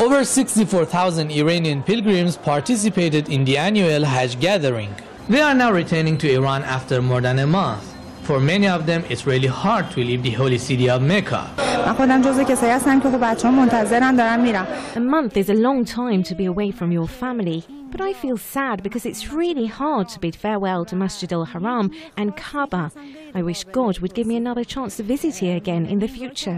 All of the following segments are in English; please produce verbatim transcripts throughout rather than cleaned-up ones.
Over sixty-four thousand Iranian pilgrims participated in the annual Hajj gathering. They are now returning to Iran after more than a month. For many of them, it's really hard to leave the holy city of Mecca. A month is a long time to be away from your family, but I feel sad because it's really hard to bid farewell to Masjid al-Haram and Kaaba. I wish God would give me another chance to visit here again in the future.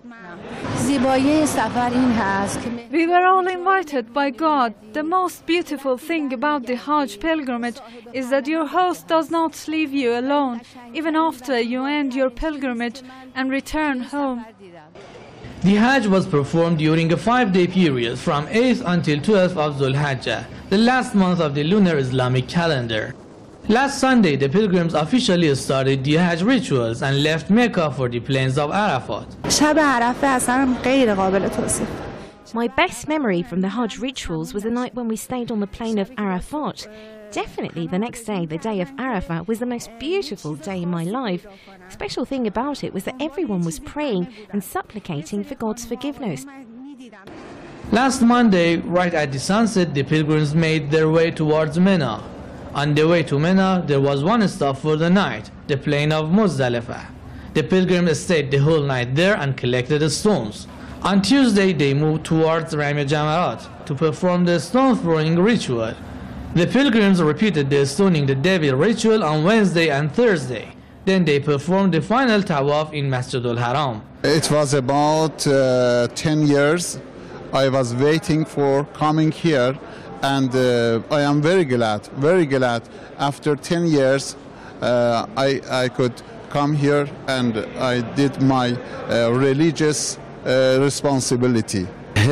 We were all invited by God. The most beautiful thing about the Hajj pilgrimage is that your host does not leave you alone, even after you end your pilgrimage and return home. The Hajj was performed during a five-day period from eighth until twelfth of Dhul Hijjah, the last month of the lunar Islamic calendar. Last Sunday, the pilgrims officially started the Hajj rituals and left Mecca for the plains of Arafat. My best memory from the Hajj rituals was the night when we stayed on the plain of Arafat. Definitely the next day, the day of Arafat, was the most beautiful day in my life. The special thing about it was that everyone was praying and supplicating for God's forgiveness. Last Monday, right at the sunset, the pilgrims made their way towards Mina. On the way to Mina, there was one stop for the night, the plain of Muzdalifah. The pilgrims stayed the whole night there and collected the stones. On Tuesday, they moved towards Ramy Jamarat to perform the stone throwing ritual. The pilgrims repeated the stoning the devil ritual on Wednesday and Thursday. Then they performed the final tawaf in Masjid al-Haram. It was about uh, ten years. I was waiting for coming here, and uh, I am very glad, very glad. After ten years, uh, I, I could come here and I did my uh, religious uh, responsibility.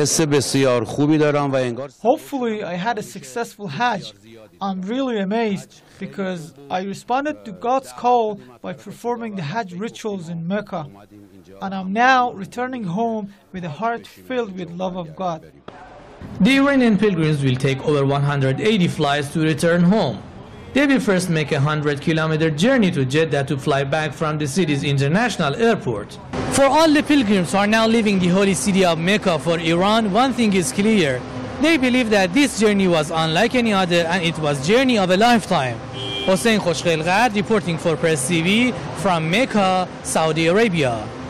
Hopefully, I had a successful Hajj. I'm really amazed because I responded to God's call by performing the Hajj rituals in Mecca. And I'm now returning home with a heart filled with love of God. The Iranian pilgrims will take over one hundred eighty flights to return home. They will first make a one hundred kilometer journey to Jeddah to fly back from the city's international airport. For all the pilgrims who are now leaving the holy city of Mecca for Iran, one thing is clear. They believe that this journey was unlike any other and it was journey of a lifetime. Hossein Khoshkhailghad reporting for Press T V from Mecca, Saudi Arabia.